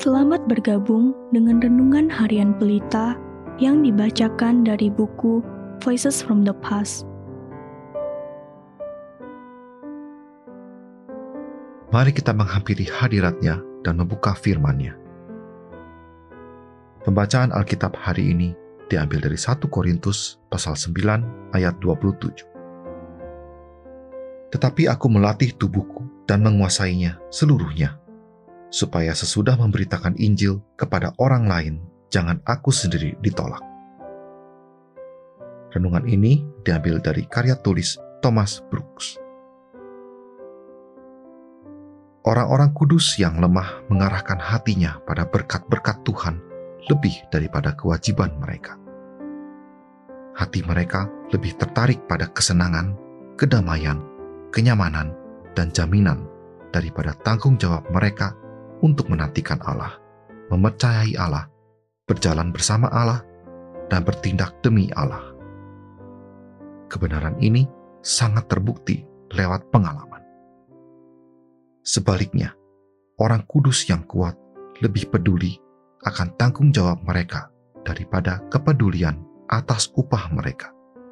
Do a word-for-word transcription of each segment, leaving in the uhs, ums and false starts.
Selamat bergabung dengan Renungan Harian Pelita yang dibacakan dari buku Voices from the Past. Mari kita menghampiri hadirat-Nya dan membuka firman-Nya. Pembacaan Alkitab hari ini diambil dari satu Korintus pasal sembilan ayat dua puluh tujuh. Tetapi aku melatih tubuhku dan menguasainya seluruhnya, supaya sesudah memberitakan Injil kepada orang lain, jangan aku sendiri ditolak. Renungan ini diambil dari karya tulis Thomas Brooks. Orang-orang kudus yang lemah mengarahkan hatinya pada berkat-berkat Tuhan lebih daripada kewajiban mereka. Hati mereka lebih tertarik pada kesenangan, kedamaian, kenyamanan, dan jaminan daripada tanggung jawab mereka untuk menantikan Allah, mempercayai Allah, berjalan bersama Allah, dan bertindak demi Allah. Kebenaran ini sangat terbukti lewat pengalaman. Sebaliknya, orang kudus yang kuat lebih peduli akan tanggung jawab mereka daripada kepedulian atas upah mereka.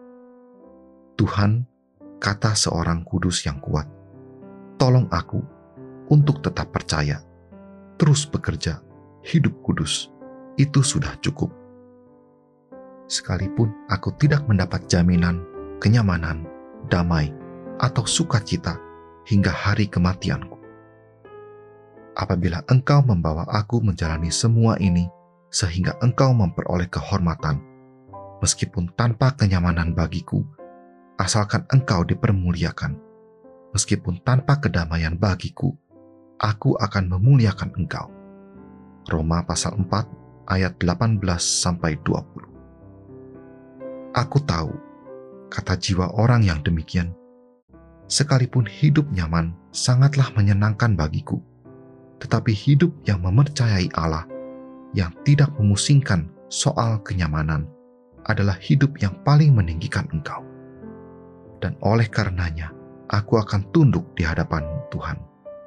Tuhan, kata seorang kudus yang kuat, tolong aku untuk tetap percaya, terus bekerja, hidup kudus, itu sudah cukup. Sekalipun aku tidak mendapat jaminan, kenyamanan, damai, atau sukacita hingga hari kematianku. Apabila Engkau membawa aku menjalani semua ini sehingga Engkau memperoleh kehormatan, meskipun tanpa kenyamanan bagiku, asalkan Engkau dipermuliakan, meskipun tanpa kedamaian bagiku, aku akan memuliakan Engkau. Roma pasal empat ayat delapan belas sampai dua puluh. Aku tahu, kata jiwa orang yang demikian, sekalipun hidup nyaman sangatlah menyenangkan bagiku, tetapi hidup yang mempercayai Allah, yang tidak memusingkan soal kenyamanan, adalah hidup yang paling meninggikan Engkau. Dan oleh karenanya, aku akan tunduk di hadapan Tuhan.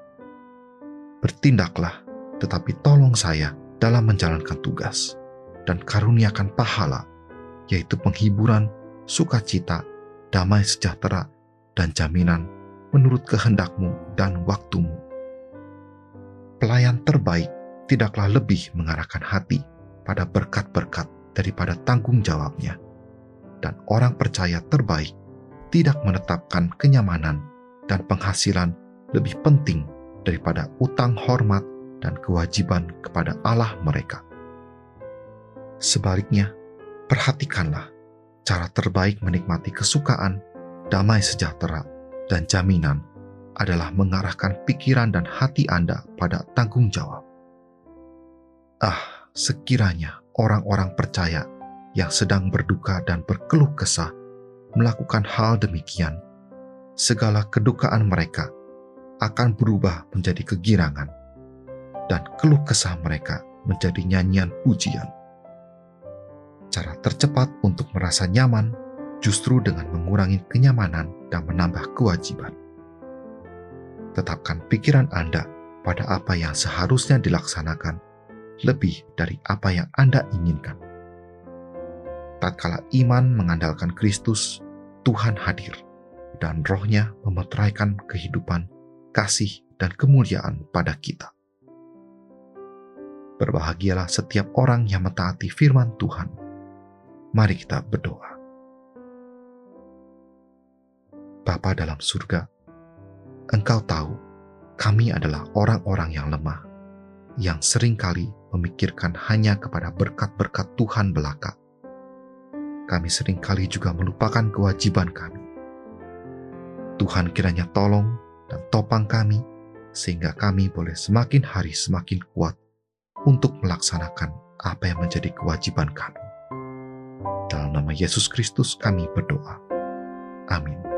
Bertindaklah, tetapi tolong saya dalam menjalankan tugas, dan karuniakan pahala, yaitu penghiburan, sukacita, damai sejahtera, dan jaminan menurut kehendak-Mu dan waktu-Mu. Pelayan terbaik tidaklah lebih mengarahkan hati pada berkat-berkat daripada tanggung jawabnya, dan orang percaya terbaik tidak menetapkan kenyamanan dan penghasilan lebih penting daripada utang hormat dan kewajiban kepada Allah mereka. Sebaliknya, perhatikanlah cara terbaik menikmati kesukaan, damai sejahtera, dan jaminan adalah mengarahkan pikiran dan hati Anda pada tanggung jawab. Ah, sekiranya orang-orang percaya yang sedang berduka dan berkeluh kesah melakukan hal demikian, segala kedukaan mereka akan berubah menjadi kegirangan, dan keluh kesah mereka menjadi nyanyian pujian. Cara tercepat untuk merasa nyaman justru dengan mengurangi kenyamanan dan menambah kewajiban. Tetapkan pikiran Anda pada apa yang seharusnya dilaksanakan lebih dari apa yang Anda inginkan. Tatkala iman mengandalkan Kristus, Tuhan hadir, dan Roh-Nya memeteraikan kehidupan, kasih, dan kemuliaan pada kita. Berbahagialah setiap orang yang mentaati firman Tuhan. Mari kita berdoa. Bapa dalam surga, Engkau tahu kami adalah orang-orang yang lemah, yang seringkali memikirkan hanya kepada berkat-berkat Tuhan belaka. Kami seringkali juga melupakan kewajiban kami. Tuhan kiranya tolong dan topang kami, sehingga kami boleh semakin hari semakin kuat untuk melaksanakan apa yang menjadi kewajiban kami. Dalam nama Yesus Kristus kami berdoa. Amin.